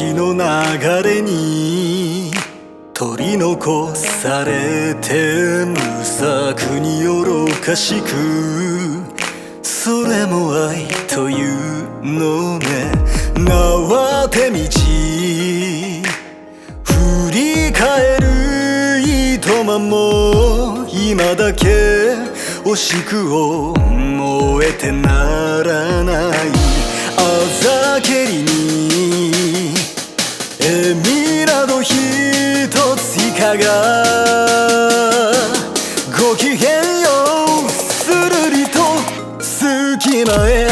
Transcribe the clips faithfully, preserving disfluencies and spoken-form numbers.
時の流れに取り残されて無策に愚かしく、それも愛というのね。縄手道振り返る糸満も今だけ惜しくを燃えてならない。あざけりに笑みなど一つ以下がごきげんようするりと隙間へ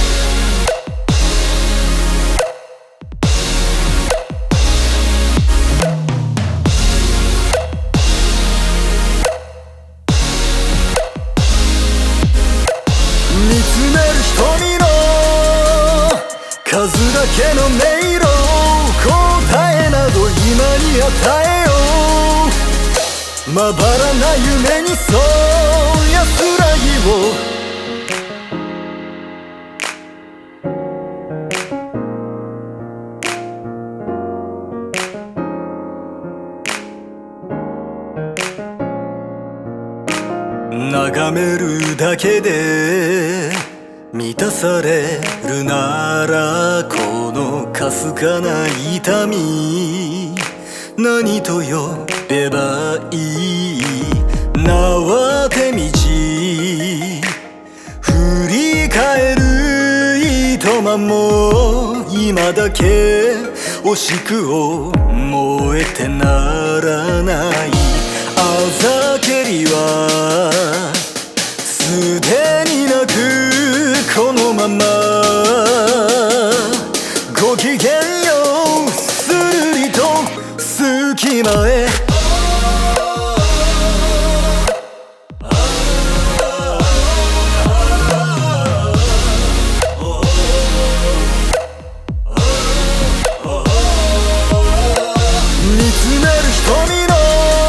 見つめる瞳の数だけの音色、答えなど今に与えよう。まばらな夢にそう安らぎを眺めるだけで満たされるなら、このかすかな痛み何と呼べばいい。縄手道振り返る糸満も今だけ惜しくを燃えてならない。あざけりはすでになくこのままごきげんようするりと隙間へ見つめる瞳の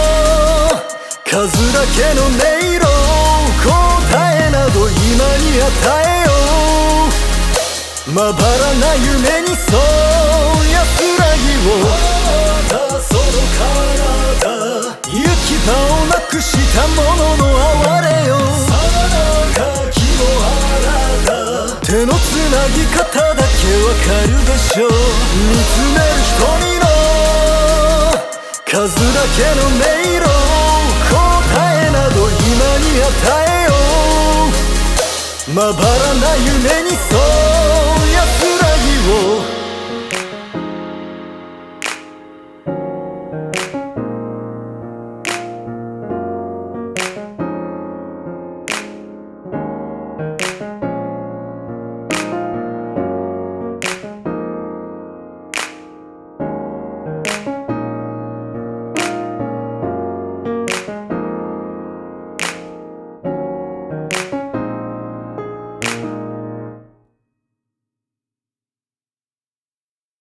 数だけの音色、答えなど今に与えよう。まばらな夢にそう安らぎを。あなたその体行き場をなくしたものの哀れよ。さなかきもあなた手のつなぎ方だけわかるでしょう。見つめる瞳の数だけの音色、答えなど今に与えよう。まばらな夢にそう